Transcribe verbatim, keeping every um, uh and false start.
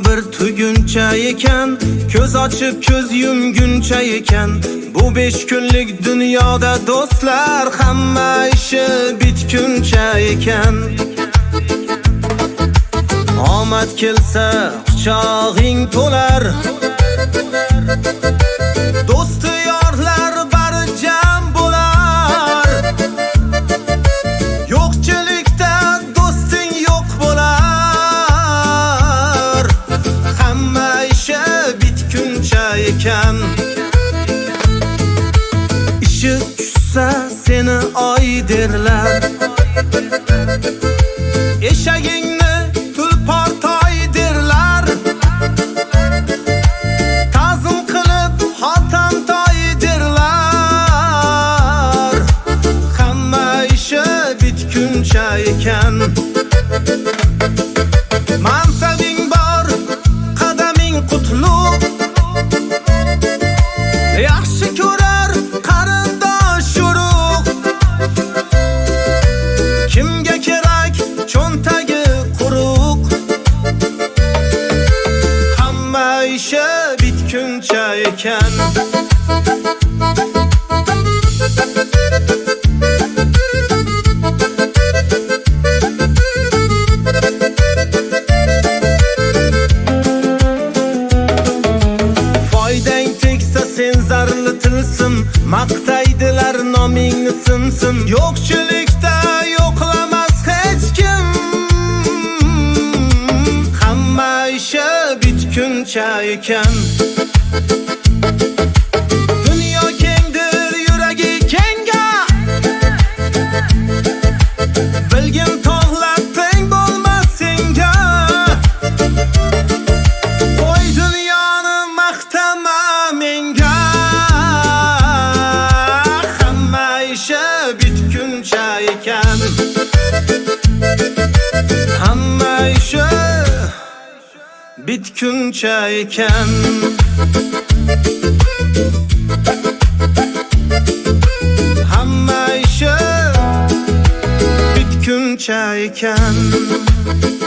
bir tuguncha ekan, ko'z ochib ko'z yumguncha ekan. Bu besh kunlik dunyoda do'stlar hamma ishi bitguncha ekan. Omad kelsa quchog'ing to'lar, do'sti yorlar bari jam bo'lar. Yo'qchilikda do'sting yo'q bo'lar, hamma ishi bitguncha ekan. Ishi tushsa seni oy derlar, eshagingni tulpor toy derlar. Ta'zim qilib xotam toy derlar, hamma ishi bitguncha ekan. Mansabing bor, qadaming qutlug', yaxshi ko'rar qarindosh urug'. Kimga kerak cho'ntagi quruq, hamma ishi bitguncha ekan. Foydang tegsa sen zarli tilsim, maqtaydilar nomingni sinsin. Yo'qchilikda yo'qlamas hech kim, hamma ishi bitguncha ekan. Dunyo kengdir, yuragi kenga, bilgin tog'lar teng bo'lmas senga. Qo'y dunyoni maqtama menga, hamma ishi bitguncha ekan. Hamma ishi bitguncha ekan. Hamma ishi bitguncha ekan.